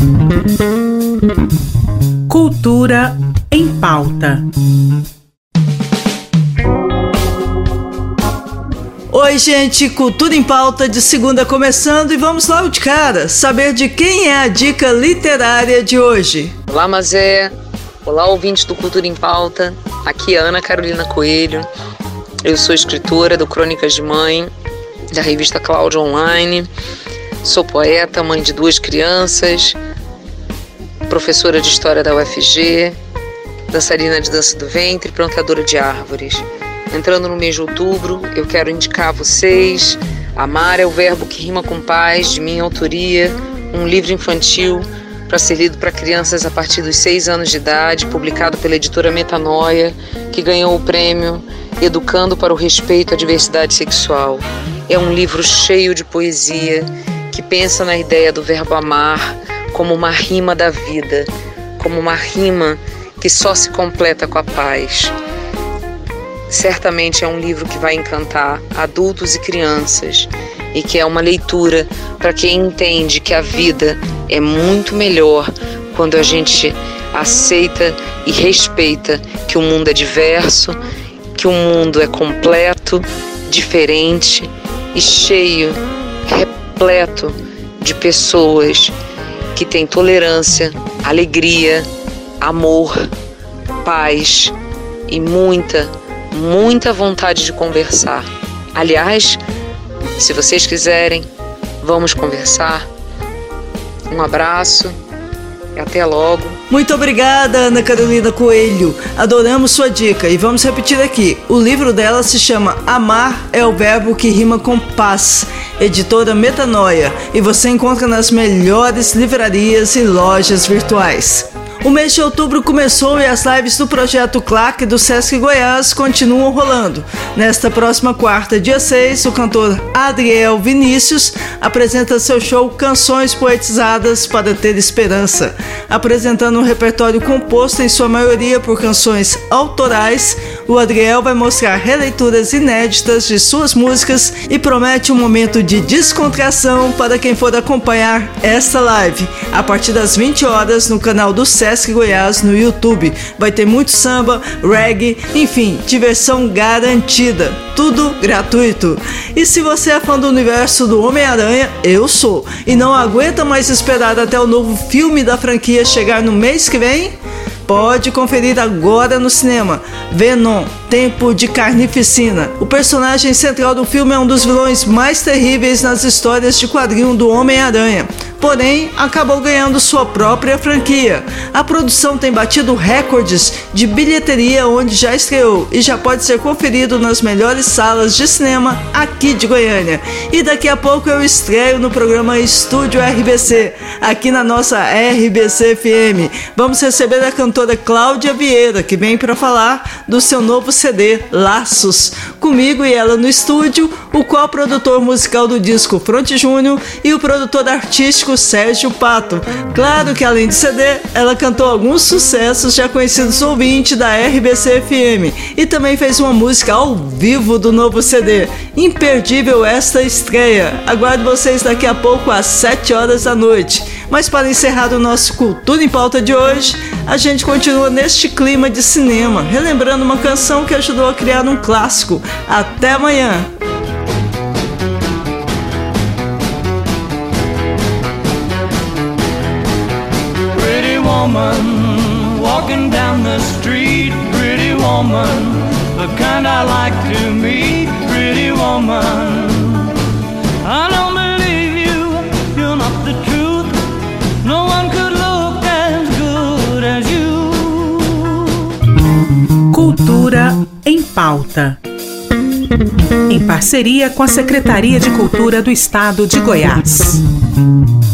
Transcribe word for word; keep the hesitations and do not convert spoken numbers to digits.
Cultura em Pauta. Oi, gente, Cultura em Pauta de segunda começando e vamos logo de cara saber de quem é a dica literária de hoje. Olá, Mazé. Olá, ouvintes do Cultura em Pauta. Aqui é Ana Carolina Coelho. Eu sou escritora do Crônicas de Mãe, da revista Cláudia Online. Sou poeta, mãe de duas crianças, professora de História da U F G, dançarina de dança do ventre, plantadora de árvores. Entrando no mês de outubro, eu quero indicar a vocês Amar é o Verbo que Rima com Paz, de minha autoria, um livro infantil para ser lido para crianças a partir dos seis anos de idade, publicado pela editora Metanoia, que ganhou o prêmio Educando para o Respeito à Diversidade Sexual. É um livro cheio de poesia, que pensa na ideia do verbo amar como uma rima da vida, como uma rima que só se completa com a paz. Certamente é um livro que vai encantar adultos e crianças e que é uma leitura para quem entende que a vida é muito melhor quando a gente aceita e respeita que o mundo é diverso, que o mundo é completo, diferente e cheio, repleto de pessoas que têm tolerância, alegria, amor, paz e muita, muita vontade de conversar. Aliás, se vocês quiserem, vamos conversar. Um abraço e até logo. Muito obrigada, Ana Carolina Coelho. Adoramos sua dica e vamos repetir aqui. O livro dela se chama Amar é o Verbo que Rima com Paz, editora Metanoia, e você encontra nas melhores livrarias e lojas virtuais. O mês de outubro começou e as lives do Projeto Clark do Sesc Goiás continuam rolando. Nesta próxima quarta, dia seis, o cantor Adriel Vinícius apresenta seu show Canções Poetizadas para Ter Esperança. Apresentando um repertório composto em sua maioria por canções autorais, o Adriel vai mostrar releituras inéditas de suas músicas e promete um momento de descontração para quem for acompanhar esta live. A partir das vinte horas no canal do Sesc Goiás no YouTube. Vai ter muito samba, reggae, enfim, diversão garantida. Tudo gratuito. E se você é fã do universo do Homem-Aranha, eu sou, e não aguenta mais esperar até o novo filme da franquia chegar no mês que vem? Pode conferir agora no cinema. Venom, Tempo de Carnificina. O personagem central do filme é um dos vilões mais terríveis nas histórias de quadrinho do Homem-Aranha. Porém, acabou ganhando sua própria franquia. A produção tem batido recordes de bilheteria onde já estreou e já pode ser conferido nas melhores salas de cinema aqui de Goiânia. E daqui a pouco eu estreio no programa Estúdio R B C, aqui na nossa R B C F M. Vamos receber a cantora Cláudia Vieira, que vem para falar do seu novo C D, Laços. Comigo e ela no estúdio, o co-produtor musical do disco, Fronte Júnior, e o produtor artístico Sérgio Pato. Claro que além do C D, ela cantou alguns sucessos já conhecidos ouvintes da R B C F M e também fez uma música ao vivo do novo C D. Imperdível esta estreia. Aguardo vocês daqui a pouco às sete horas da noite. Mas para encerrar o nosso Cultura em Pauta de hoje, a gente continua neste clima de cinema, relembrando uma canção que ajudou a criar um clássico. Até amanhã! Woman, walking down the street, pretty woman, the kind I like to meet, pretty woman. I don't believe you, you're not the truth, no one could look as good as you. Cultura em Pauta. Em parceria com a Secretaria de Cultura do Estado de Goiás.